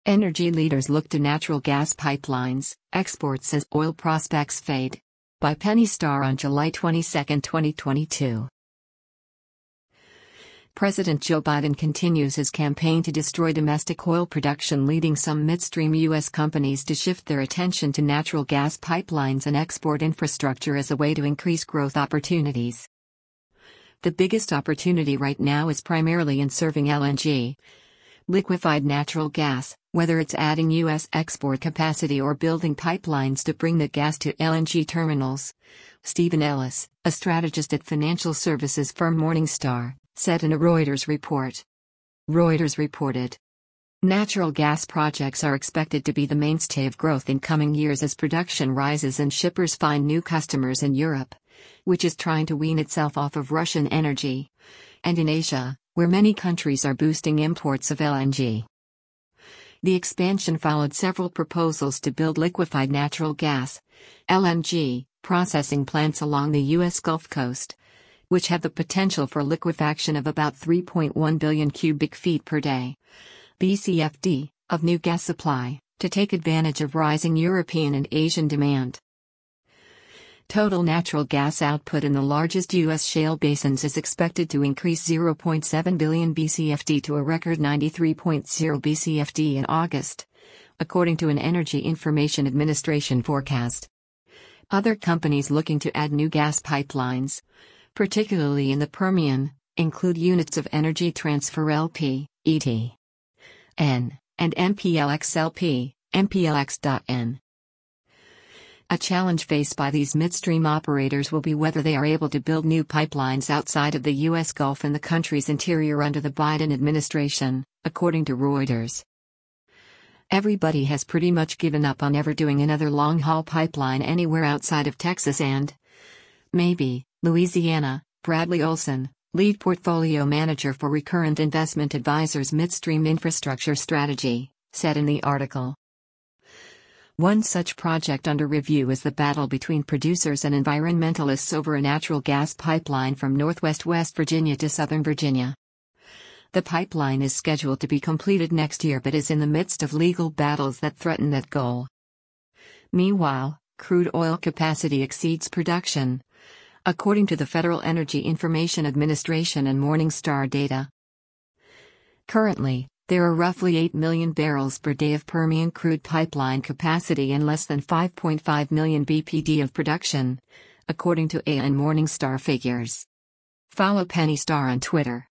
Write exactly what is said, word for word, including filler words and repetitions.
Energy leaders look to natural gas pipelines, exports as oil prospects fade. By Penny Starr on July twenty-second, twenty twenty-two. President Joe Biden continues his campaign to destroy domestic oil production, leading some midstream U S companies to shift their attention to natural gas pipelines and export infrastructure as a way to increase growth opportunities. The biggest opportunity right now is primarily in serving L N G, liquefied natural gas, whether it's adding U S export capacity or building pipelines to bring the gas to L N G terminals. Stephen Ellis, a strategist at financial services firm Morningstar, said in a Reuters report. Reuters reported, natural gas projects are expected to be the mainstay of growth in coming years as production rises and shippers find new customers in Europe, which is trying to wean itself off of Russian energy, and in Asia, where many countries are boosting imports of L N G. The expansion followed several proposals to build liquefied natural gas, L N G, processing plants along the U S Gulf Coast, which have the potential for liquefaction of about three point one billion cubic feet per day, B C F D, of new gas supply, to take advantage of rising European and Asian demand. Total natural gas output in the largest U S shale basins is expected to increase zero point seven billion B C F D to a record ninety-three point zero B C F D in August, according to an Energy Information Administration forecast. Other companies looking to add new gas pipelines, particularly in the Permian, include units of Energy Transfer L P, E T N, and M P L X L P, M P L X N. A challenge faced by these midstream operators will be whether they are able to build new pipelines outside of the U S Gulf and the country's interior under the Biden administration, according to Reuters. Everybody has pretty much given up on ever doing another long-haul pipeline anywhere outside of Texas and, maybe, Louisiana, Bradley Olson, lead portfolio manager for Recurrent Investment Advisors Midstream Infrastructure Strategy, said in the article. One such project under review is the battle between producers and environmentalists over a natural gas pipeline from northwest West Virginia to southern Virginia. The pipeline is scheduled to be completed next year but is in the midst of legal battles that threaten that goal. Meanwhile, crude oil capacity exceeds production, according to the Federal Energy Information Administration and Morningstar data. Currently, there are roughly eight million barrels per day of Permian crude pipeline capacity and less than five point five million B P D of production, according to A and Morningstar figures. Follow Penny Starr on Twitter.